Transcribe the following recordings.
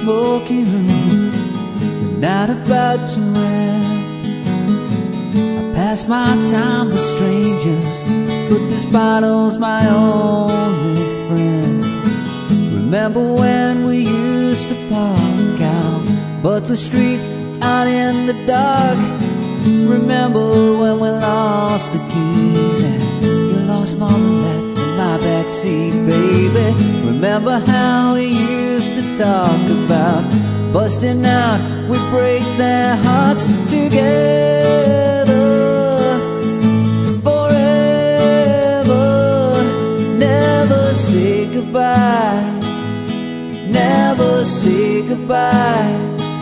smoky room, the night about to end. I pass my time with strangers, but this bottle's my only friend. Remember when we used to park out Butler Street out in the dark? Remember when we lost the keys and you lost more than that in my backseat, baby? Remember how we used to talk about busting out, we break their hearts together forever. Never say goodbye, never say goodbye.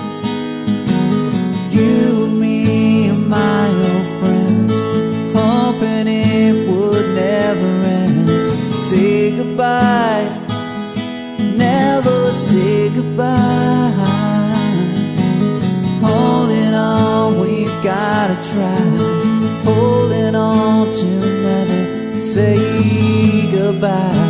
You and me and my old friends, hoping it would never end. Say goodbye, never say goodbye. Holding on, we've gotta try. Holding on to never say goodbye.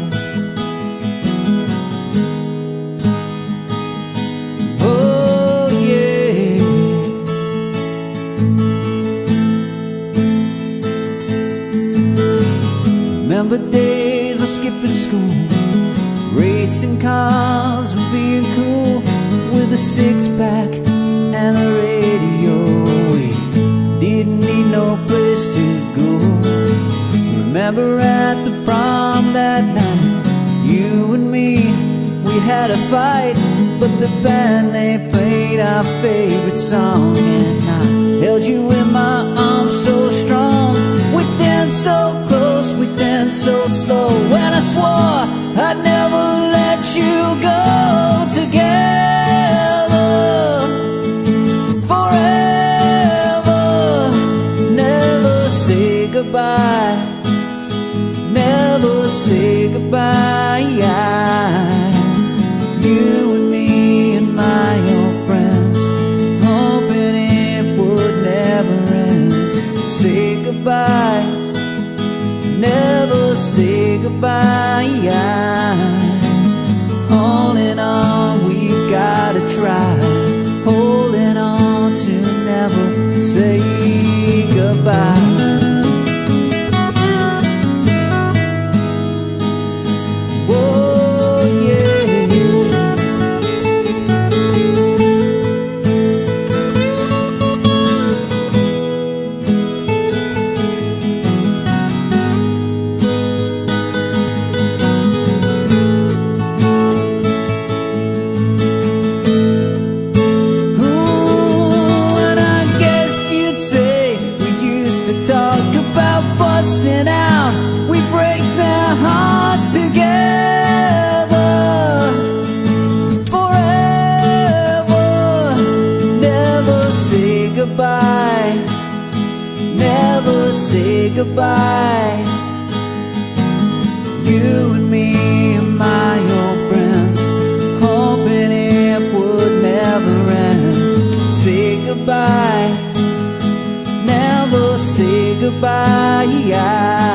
Remember days of skipping school, racing cars and being cool, with a six-pack and a radio. We didn't need no place to go. Remember at the prom that night, you and me, we had a fight, but the band, they played our favorite song, and I held you in my arms so strong. We danced so close, we danced so slow, when I swore I'd never let you go. Together forever, never say goodbye, never say goodbye. You and me and my old friends, hoping it would never end. Say goodbye, never say goodbye. Holding on, we gotta try. Holding on to never say goodbye. Never say goodbye. You and me and my old friends, hoping it would never end. Say goodbye, never say goodbye.